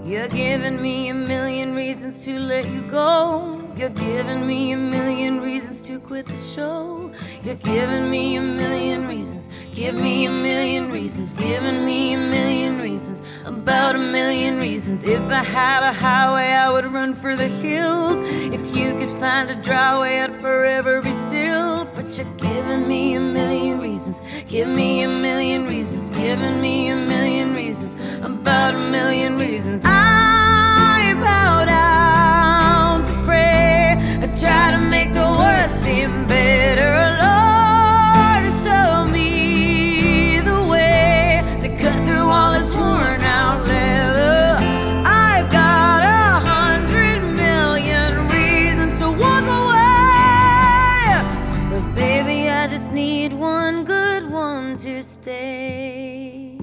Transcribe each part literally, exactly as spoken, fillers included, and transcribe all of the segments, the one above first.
You're giving me a million reasons to let you go. You're giving me a million reasons to quit the show. You're giving me a million reasons. Give me a million reasons. Giving me a million reasons. About a million reasons. If I had a highway, I would run for the hills. If you could find a dry way, I'd forever be still. But you're giving me a million reasons. Give me a million reasons. Giving me a million reasons. About a million reasons. I bow down to pray. I try to make the worst seem better. Lord, show me the way to cut through all this worn out leather. I've got a hundred million reasons to walk away, but baby, I just need one good one to stay.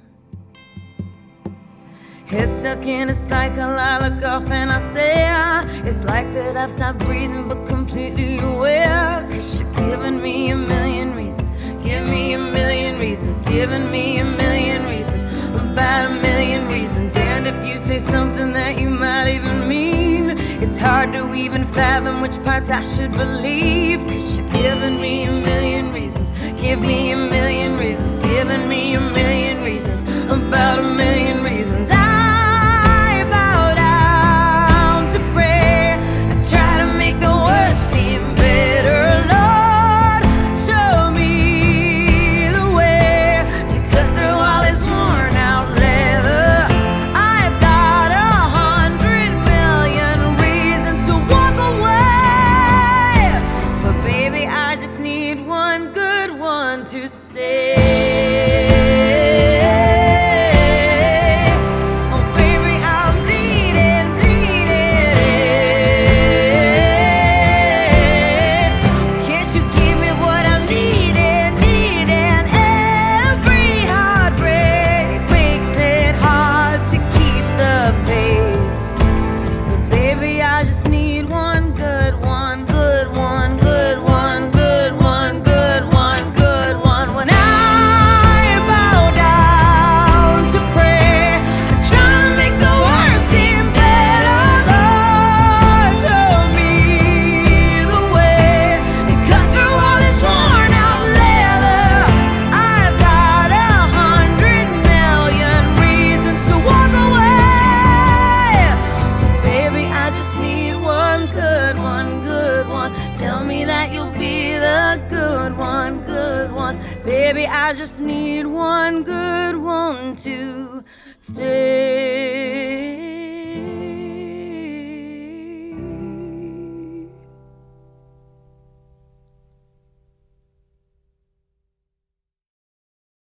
Head stuck in a cycle, I look off and I stare. It's like that I've stopped breathing but completely aware. Cause you're giving me a million reasons. Give me a million reasons. Giving me a million reasons. About a million reasons. And if you say something that you might even mean, it's hard to even fathom which parts I should believe. Cause you're giving me a million reasons. Give me a million reasons. Giving me a million reasons. About a million reasons. To stay. Oh baby, I'm bleeding, bleeding. Can't you give me what I'm needing, needing? Every heartbreak makes it hard to keep the faith. But baby, I just need one good one, good one, good one, good one, good one, good. Tell me that you'll be the good one, good one. Baby, I just need one good one to stay.